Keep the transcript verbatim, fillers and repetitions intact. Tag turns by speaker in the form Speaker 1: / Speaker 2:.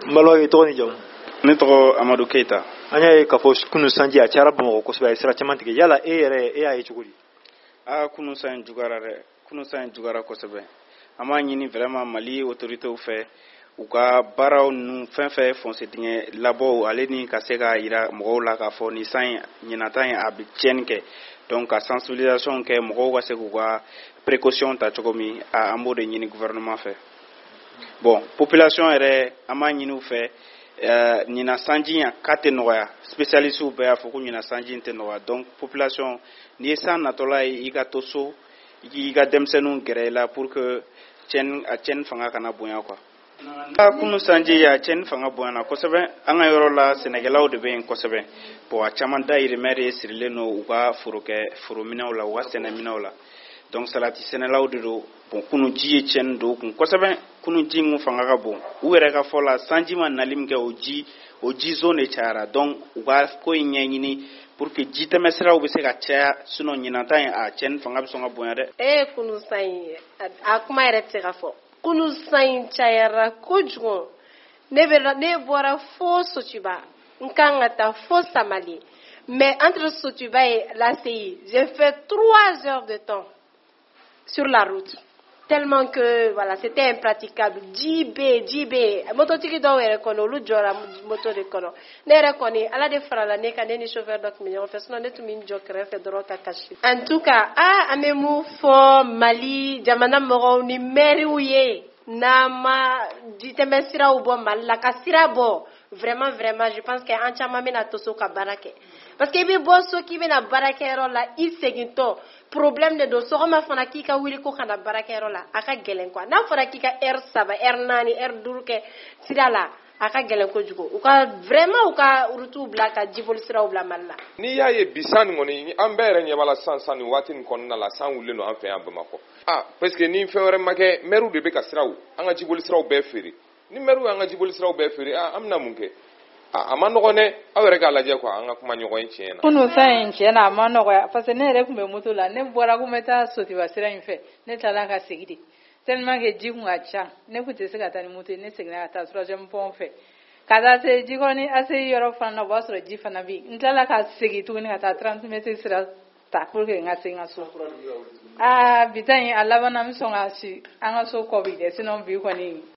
Speaker 1: Mbalo ye to ni jom.
Speaker 2: Ne tɔgɔ Amadou Keita.
Speaker 1: Anya ye ka fɔ kunu sanji a cara Bamakɔ kosɛbɛ a sira caman tigɛ yala e yɛrɛ e y'a ye cogo di?
Speaker 2: Ah kunu san jugara dɛ. Kunu san jugara kosɛbɛ. An b'a ɲini vraiment Mali autorités fɛ u ka baaraw ninnu fɛn fɛn fossé dingɛ labɔw ale ni ka se ka yira mɔgɔw la k'a fɔ ni san ɲinata in a bɛ tiɲɛni kɛ donc ka sensibilisation kɛ mɔgɔw ka se k'u ka précaution ta cogo min an b'o de ɲini gouvernement fɛ. Bon population yɛrɛ an b'a ɲini u fɛ Uh, ɲina sanji ya k'a tɛ nɔgɔya spécialistes bɛɛ y'a fɔ ko ɲina sanji tɛ nɔgɔya donc population n'i ye san natɔla ye i ka to so i k'i ka denmisɛnninw gɛrɛ i la pour que tiɲɛni a tiɲɛni fanga kana bonya quoi. A kunu sanji a tiɲɛni fanga bonyana kosɛbɛ an ka yɔrɔ la sɛnɛkɛlaw de bɛ yen kosɛbɛ bon a caman dayirimɛ de sirilen don u ka foro kɛ forominɛnw la u ka sɛnɛminɛnw la donc salati sɛnɛlaw de don bon kunu ji ye tiɲɛni don u kun kosɛbɛ kunu ji mun fanga ka bon u yɛrɛ ka fɔ la sanji ma nali min kɛ o ji o ji zone de cayara donc u ka ko in ɲɛɲini pour que ji tɛmɛsiraw bɛ se ka caya sinon ɲinata in a tiɲɛni fanga bɛ sɔn ka bonya dɛ.
Speaker 3: Eh kunu san in a kuma yɛrɛ tɛ se ka fɔ kunu san in cayara kojugu ne bɛ ne bɔra fo Sotiba n kan ka taa fo Samali mais entre Sotiba et l'A C I j'ai fait trois heures de temps sur la route. Tellement que voilà, c'était impraticable. Jibé, jibé. Mototiki do ere kono, lu jora moto de kono. Ne ere koni, ala de frala ne ka ne ni chauffeur dok mi on fait sinon ne tu min jokre fe dro ka kashi. En tout cas, ah amemu fo Mali, jamana moro ni meri uye. Na ma diteme sira ubo mal la ka sira bo. Vraiment vraiment, je pense que an chama mena toso ka barake. Parce que bi bosso ki bena barake ro la i seginto. Problème de do sogoma fana ki ka wili ko kana barakero la aka gelen quoi na fara ki ka r saba r nani r durke sira la aka gelen ko jugo u ka vraiment u ka urutu bla ka jibol sira u bla malla
Speaker 4: ni ya ye bisan ngoni an bere nyabala san san watin konna la san wulle no an fe an bamako ah parce que ni fewre make meru de be ka sira u an ga jibol sira u be feri ni meru an ga jibol sira u be feri ah amna munke a ma nɔgɔ ne aw yɛrɛ k'a lajɛ quoi an ka kuma ɲɔgɔn in tiɲɛ na.
Speaker 5: Kunu san in tiɲɛ na a ma nɔgɔya parce que ne yɛrɛ tun bɛ moto la ne bɔra ko n bɛ taa Sotiba sira in fɛ ne tilala ka segin de tellement que ji kun ka ca ne tun tɛ se ka taa ni moto ye ne seginna ka taa troisième pont fɛ ka taa se Jikɔrɔni ni A C I yɔrɔ fana na o b'a sɔrɔ ji fana bɛ yen n tilala ka segin tuguni ka taa trente mètres sira ta pour que n ka se n ka so. Aa bi ta in a labanna n bɛ sɔn ka si an ka so kɔ bi dɛ sinon bi kɔni